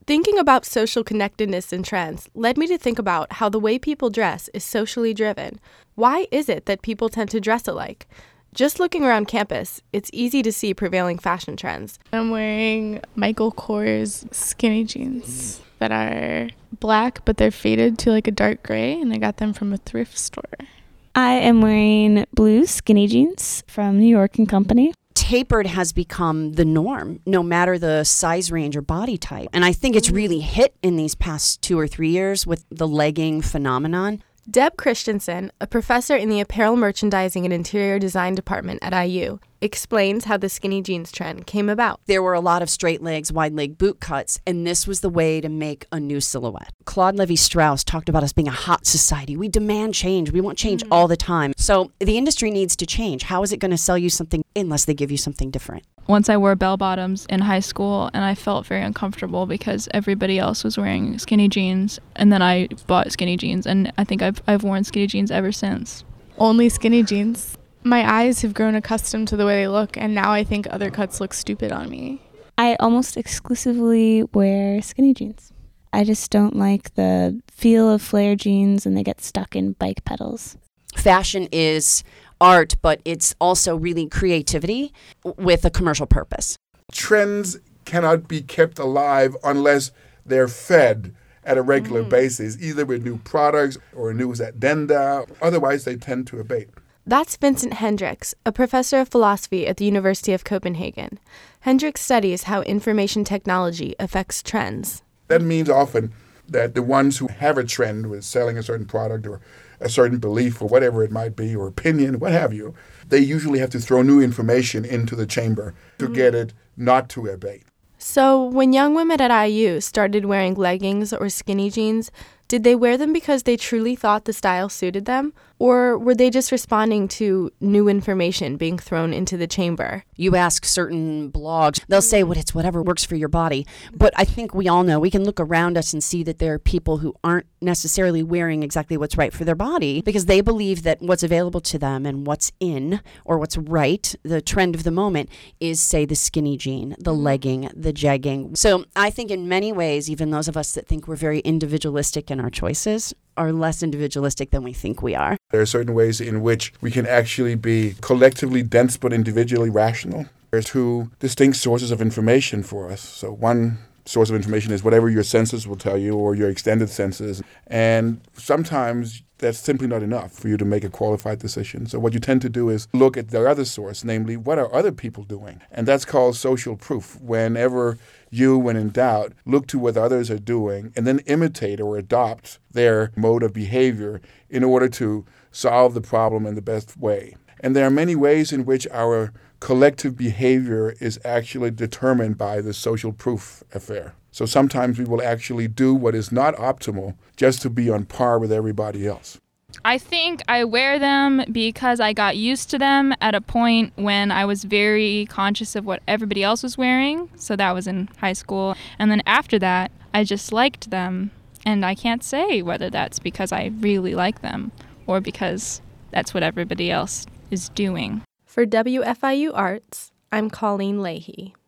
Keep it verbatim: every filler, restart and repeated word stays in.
Thinking about social connectedness and trends led me to think about how the way people dress is socially driven. Why is it that people tend to dress alike? Just looking around campus, it's easy to see prevailing fashion trends. I'm wearing Michael Kors skinny jeans that are black, but they're faded to like a dark gray, and I got them from a thrift store. I am wearing blue skinny jeans from New York and Company. Tapered has become the norm, no matter the size range or body type. And I think it's really hit in these past two or three years with the legging phenomenon. Deb Christensen, a professor in the Apparel Merchandising and Interior Design Department at I U, explains how the skinny jeans trend came about. There were a lot of straight legs, wide leg boot cuts, and this was the way to make a new silhouette. Claude Levi-Strauss talked about us being a hot society. We demand change. We want change mm-hmm. all the time. So the industry needs to change. How is it going to sell you something unless they give you something different? Once I wore bell-bottoms in high school, and I felt very uncomfortable because everybody else was wearing skinny jeans, and then I bought skinny jeans, and I think I've I've worn skinny jeans ever since. Only skinny jeans. My eyes have grown accustomed to the way they look, and now I think other cuts look stupid on me. I almost exclusively wear skinny jeans. I just don't like the feel of flare jeans, and they get stuck in bike pedals. Fashion is art, but it's also really creativity with a commercial purpose. Trends cannot be kept alive unless they're fed at a regular mm. basis, either with new products or news addenda. Otherwise, they tend to abate. That's Vincent Hendricks, a professor of philosophy at the University of Copenhagen. Hendricks studies how information technology affects trends. That means often that the ones who have a trend with selling a certain product or a certain belief or whatever it might be, or opinion, what have you, they usually have to throw new information into the chamber to mm. get it not to abate. So when young women at I U started wearing leggings or skinny jeans, did they wear them because they truly thought the style suited them? Or were they just responding to new information being thrown into the chamber? You ask certain blogs, they'll say, well, it's whatever works for your body. But I think we all know, we can look around us and see that there are people who aren't necessarily wearing exactly what's right for their body because they believe that what's available to them and what's in or what's right, the trend of the moment, is, say, the skinny jean, the legging, the jegging. So I think in many ways, even those of us that think we're very individualistic in our choices are less individualistic than we think we are. There are certain ways in which we can actually be collectively dense but individually rational. There are two distinct sources of information for us. So one source of information is whatever your senses will tell you or your extended senses. And sometimes that's simply not enough for you to make a qualified decision. So what you tend to do is look at the other source, namely, what are other people doing? And that's called social proof. Whenever you, when in doubt, look to what others are doing and then imitate or adopt their mode of behavior in order to solve the problem in the best way. And there are many ways in which our collective behavior is actually determined by the social proof affair. So sometimes we will actually do what is not optimal just to be on par with everybody else. I think I wear them because I got used to them at a point when I was very conscious of what everybody else was wearing. So that was in high school. And then after that, I just liked them. And I can't say whether that's because I really like them or because that's what everybody else is doing. For W F I U Arts, I'm Colleen Leahy.